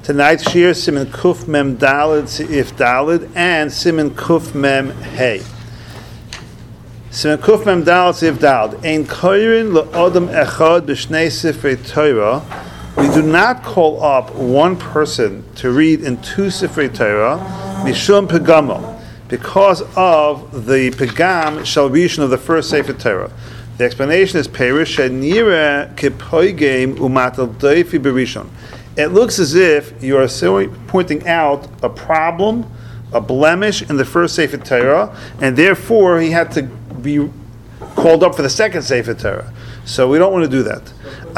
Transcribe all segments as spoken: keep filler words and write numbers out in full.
Tonight's shir Siman Kuf Mem Dalid Seif Dalid and Siman Kuf Mem Hey. Siman Kuf Mem Dalid Seif Dalid. Ein koyrin le'odam echad b'shnei sifrei Torah. We do not call up one person to read in two sifrei Torah mishum pegamo, because of the pegam shal rishon of the first sefer Torah. The explanation is perish shenira kepoigem umatal doifi berishon. It looks as if you are pointing out a problem, a blemish in the first Sefer Torah, and therefore he had to be called up for the second Sefer Torah. So we don't want to do that.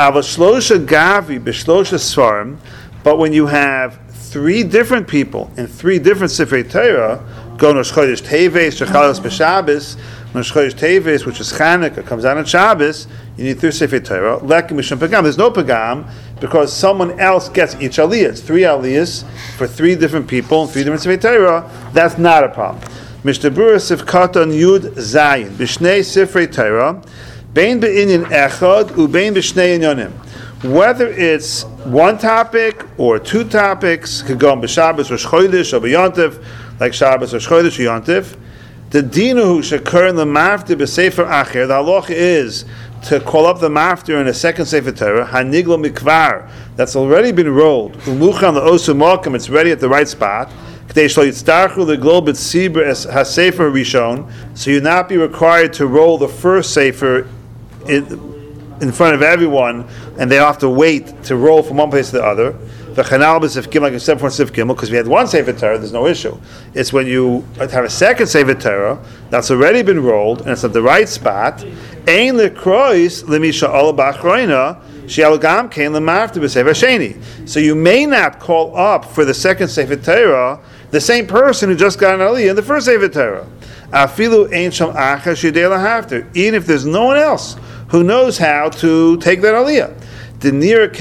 But when you have three different people in three different Sefer Torah, go Rosh Chodesh Teves, Shechalos B'Shabbos, Rosh Chodesh Teves, which is Chanukah, comes out on Shabbos, you need three Sefer Torah. Lekim Mishum Pagam. There's no Pagam because someone else gets each aliyah. It's three aliyahs for three different people, three different Sefer Torah. That's not a problem. Mishnah Berurah Sivkatan Yud Zayin B'Shnei Sifrei Torah Bein Be'inyan Echad Ubein B'Shnei Inyanim. Whether it's one topic or two topics, could go on B'Shabbos, Rosh Chodesh, or B'Yontif, like Shabbos, Rosh Chodesh, or Yontif. The dinu shekar in the maftir b'sefer acher. The halacha is to call up the maftir in a second sefer Torah. Haniglo mikvar, that's already been rolled. Umuchan le'osu malkim, it's ready at the right spot. K'dei shlo yitzdarchu leglol b'tzibur es hasefer rishon, so you not be required to roll the first sefer in, in front of everyone, and they have to wait to roll from one place to the other. The chanal b'sif like I said for sif gimel, because we had one sefer Torah, there's no issue. It's when you have a second sefer Torah that's already been rolled and it's at the right spot. Ein lekrois lemisha ala b'achroina she'al gam kein lemafter b'sefer sheni. So you may not call up for the second sefer Torah the same person who just got an aliyah in the first sefer Torah. Afilu ein sham acher shedei lahafter. Even if there's no one else who knows how to take that aliyah. Because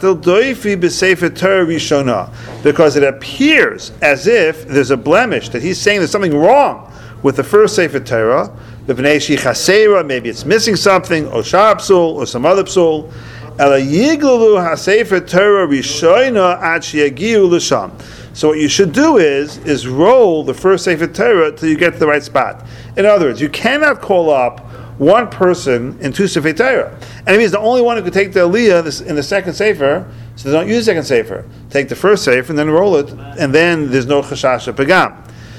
it appears as if there's a blemish, that he's saying there's something wrong with the first Sefer Torah. Maybe it's missing something, or shar psul, or some other psul. So what you should do is is roll the first Sefer Torah till you get to the right spot. In other words, you cannot call up one person in two Sefer Torah. And it means the only one who could take the aliyah in the second Sefer, so they don't use the second Sefer. Take the first Sefer and then roll it, and then there's no chashash pagam.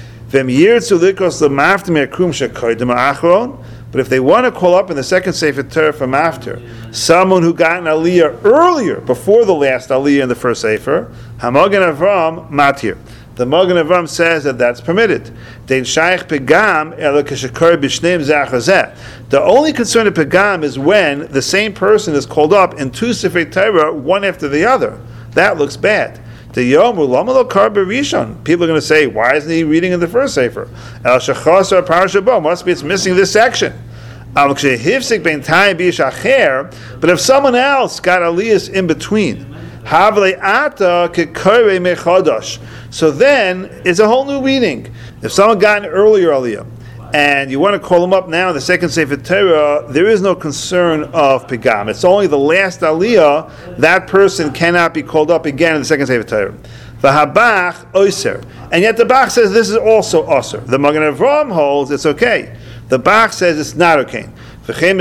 But if they want to call up in the second Sefer Torah from after someone who got an aliyah earlier, before the last aliyah in the first Sefer, Hamagen Avram matir. The Magen Avram says that that's permitted. The only concern of Pagam is when the same person is called up in two Sifrei Torah, one after the other. That looks bad. People are going to say, why isn't he reading in the first Sefer? Must be it's missing this section. But if someone else got aliyahs in between, so then it's a whole new reading. If someone got an earlier aliyah and you want to call them up now in the second Sefer Torah, there is no concern of pigam. It's only the last aliyah, that person cannot be called up again in the second Sefer Torah. V'habach oiser. And yet the Bach says this is also oser. The Magen Avram holds it's okay. The Bach says it's not okay. The El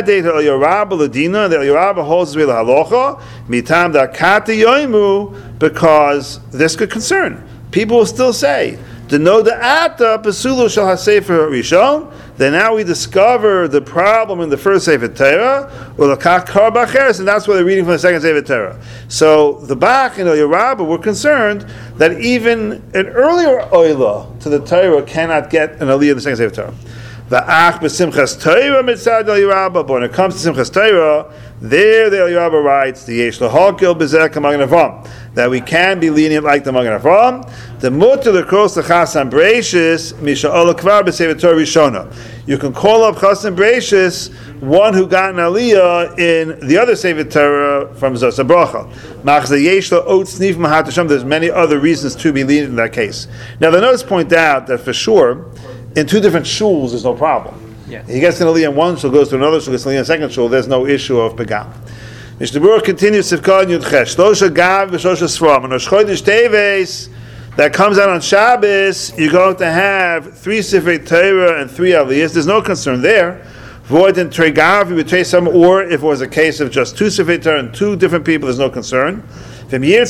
Yorabah holds with halacha mitam dakati yoimu, because this could concern. People will still say, "The no da'ata pesulu shel hasefer rishon." Then now we discover the problem in the first Sefer Torah, or the kakar bacheres, and that's why they're reading from the second Sefer Torah. So the Bach and El Yorabah were concerned that even an earlier oila to the Torah cannot get an aliyah in the second Sefer Torah. Va'ach b'simchas Torah mitzad El Yorabah. But when it comes to Simchas Torah, there the El Yorabah writes the yesh lahakil b'zeh k'magen Avram, that we can be lenient like the Magen Avram. The mutter the cross the chasam breishis misha'ol kvar b'sefer Torah rishona. You can call up chasam breishis, one who got an aliyah in the other Sefer Torah from Zos HaBracha. Mach the yesh la'ot snif mahat Hashem. There's many other reasons to be lenient in that case. Now the notes point out that for sure, in two different shuls, there's no problem. Yeah. He gets an aliyah in one shul, goes to another shul, gets an aliyah in a second shul, there's no issue of pegam. Mishnah Berurah continues Sivkon Yud Ches. Shlosha Gav v'Shlosha Sfram. And Rosh Chodesh Teves that comes out on Shabbos, you're going to have three Sifrei Torah and three Aliyahs. There's no concern there. Void and Trei Gav, you would trace some, or if it was a case of just two Sifrei Torah and two different people, there's no concern. And if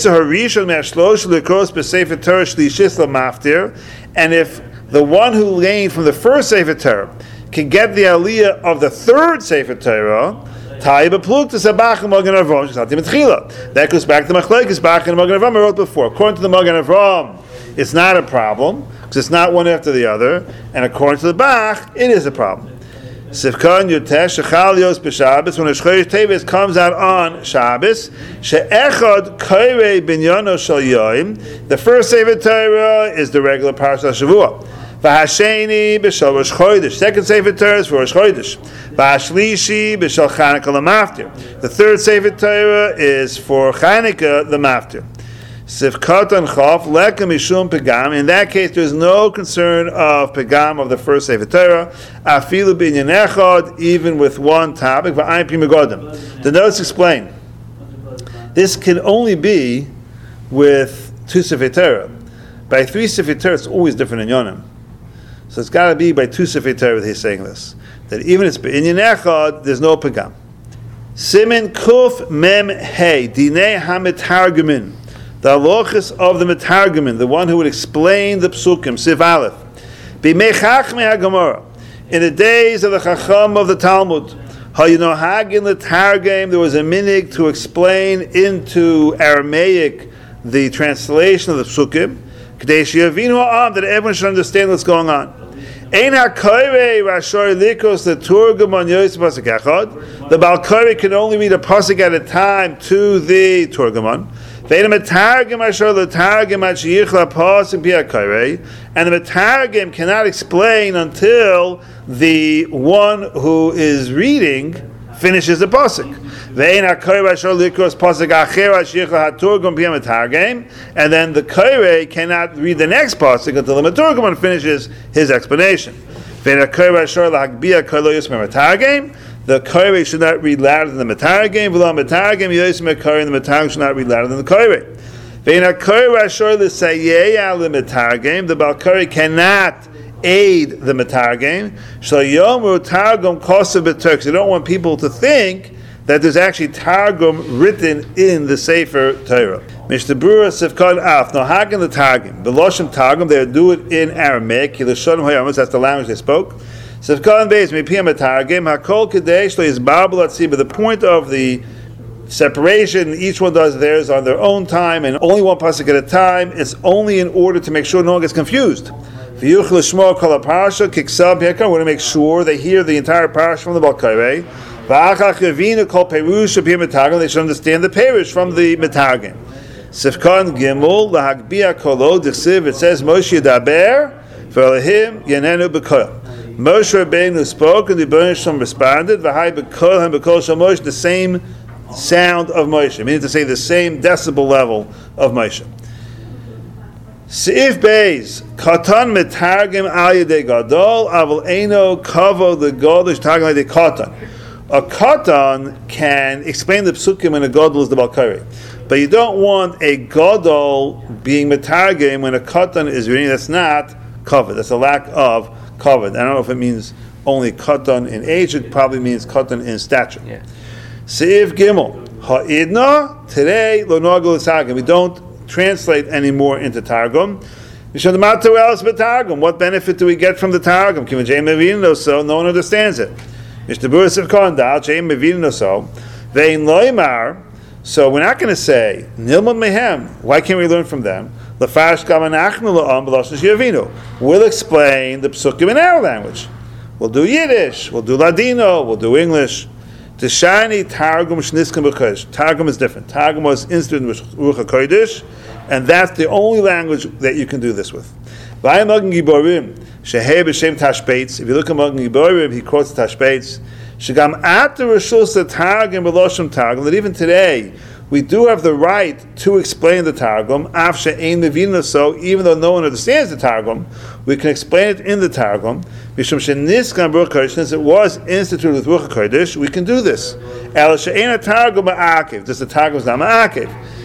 the one who leaned from the first Sefer Torah can get the Aliyah of the third Sefer Torah, that goes back to Machlekes Bach and Magen Avraham I wrote before. According to the Magen Avraham, it's not a problem because it's not one after the other, and according to the Bach, it is a problem. Sivkon Yotesh Shechalios b'Shabbos, when a Chodesh Teves comes out on Shabbos, she'echad koirei binyono shel yoim. The first Sefer Torah is the regular Parshat Shavua. V'hasheni b'shel Rosh Chodesh. Second Sefer Torah is for Rosh Chodesh. V'hashlishi b'shel Chanukah l'maftir. The third Sefer Torah is for Chanukah the maftir. Sivkatan Chaf Leka Mishum Pegam. In that case, there is no concern of Pegam of the first Sefer Torah. Afilu binyan echad, even with one topic. V'ayim pi megodim. The notes explain. This can only be with two Sefer Torah. By three Sefer Torah, it's always different in Yonim. So it's got to be by two Sefer Torah that he's saying this. That even if it's binyan echad, there's no Pegam. Simin Kuf Mem Hey Dinei HaMetargumin. The halachas of the Metargumin, the one who would explain the Psukim, Siv Aleph. B'mei Chachmei HaGemara. In the days of the Chacham of the Talmud, Hayinohagin the Targum, there was a minig to explain into Aramaic the translation of the Psukim, K'dei she'yavinu ha'am, that everyone should understand what's going on. Ein ha'koirei rashor likos the Turgum on Yosef Pasuk Echad. The Baal Korei can only read a pasuk at a time to the Turgumon. And the Metargum cannot explain until the one who is reading finishes the pasuk. And then the Korei cannot read the next pasuk until the Metargum finishes his explanation. The Korei should not read louder than the Metargum. V'lo Metargum Yosem HaKorei, and the Metargum should not read louder than the Korei. Ve'in HaKorei Rashor l'sayeya l'Metargum. The Baal Korei cannot aid the Metargum. Sh'layomru Targum kosev b'Turk. You don't want people to think that there's actually Targum written in the Sefer Torah. Mishnah Berurah Sivkon Af. No hagen the Targum. The Loshem Targum, they do it in Aramaic. Yilashon Hayamas, that's the language they spoke. Sivkon Beis Mipiyam Targum Hakol Kadesh is Babel at sea. But the point of the separation, each one does theirs on their own time, and only one pasuk at a time. It's only in order to make sure no one gets confused. We want to make sure they hear the entire parasha from the Baal Korei. They should understand the parish from the Metargum. Sivkon Gimel Lahagbiya Kolo Dichsiv. It says Moshe Daber V'Elahim Yanenu B'Kol. Moshe Rabbeinu spoke, and the Rebbeinu Shalom responded. V'Hai B'Kol Ham B'Kol Shal Moshe. The same sound of Moshe, meaning to say the same decibel level of Moshe. Seif Beis Katan Metargum Al Yedei Gadol Aval Eino Kavo the Gadol Targum Al Yedei Katan. A Katan can explain the Psukim when a Gadol is the Baal Korei, but you don't want a Gadol being Metargum when a Katan is reading. That's not covered. That's a lack of covered. I don't know if it means only Katan in age. It probably means Katan in stature. Yeah. Seif Gimel Ha'idna today Lo Nagul Targum. We don't translate anymore into Targum. What benefit do we get from the Targum? So no one understands it. So we're not going to say Nilmud Mehem. Why can't we learn from them? We'll explain the Psukim in our language. We'll do Yiddish. We'll do Ladino. We'll do English. Tishani Targum Shniskim B'Kodesh. Targum is different. Targum was instituted in Ruach HaKodesh, and that's the only language that you can do this with. If you look at Magen Giborim, he quotes Tashbeitz. That even today, we do have the right to explain the Targum, af she'ein mevina, so even though no one understands the Targum, we can explain it in the Targum. Mishum sheniskan Ruach HaKodesh, since it was instituted with Ruach HaKodesh, we can do this. El she'ein Targum ma'akev, this the Targum is not ma'akev.